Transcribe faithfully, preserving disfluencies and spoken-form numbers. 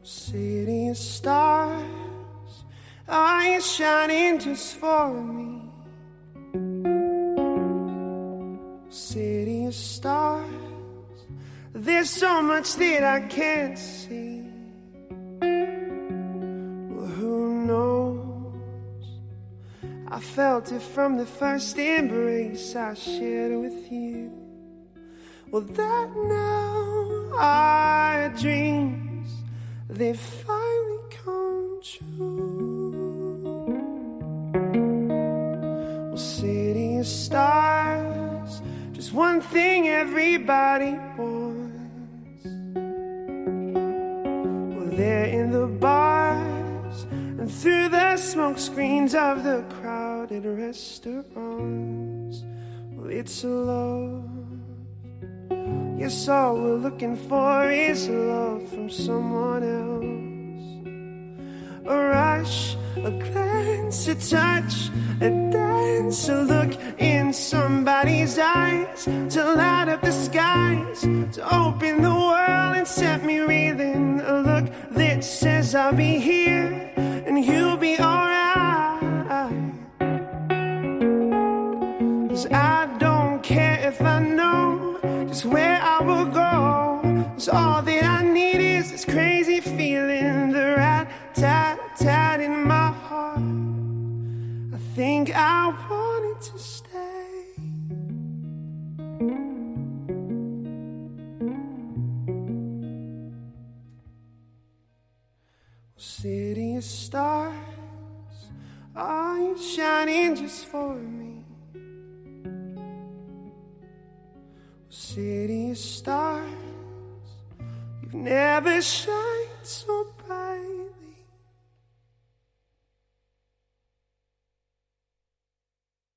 City of stars, are you shining just for me? City of stars, there's so much that I can't see. Well, who knows? I felt it from the first embrace I shared with you. Well, that now our dreams, they finally come true. Well, city of stars, just one thing everybody wants. Well, they're in the bars and through the smoke screens of the crowded restaurants. Well, it's a love. Yes, all we're looking for is love from someone else. A rush, a glance, a touch, a dance, a look in somebody's eyes, to light up the skies, to open the world and set me reeling. A look that says I'll be here and you'll be alright. 'Cause I don't care if I know just where I will go, 'cause all that I need is this crazy feeling, the rat-tat-tat in my heart. I think I want it to stay. City of stars, are you shining just for me? City of stars, you've never shined so bright.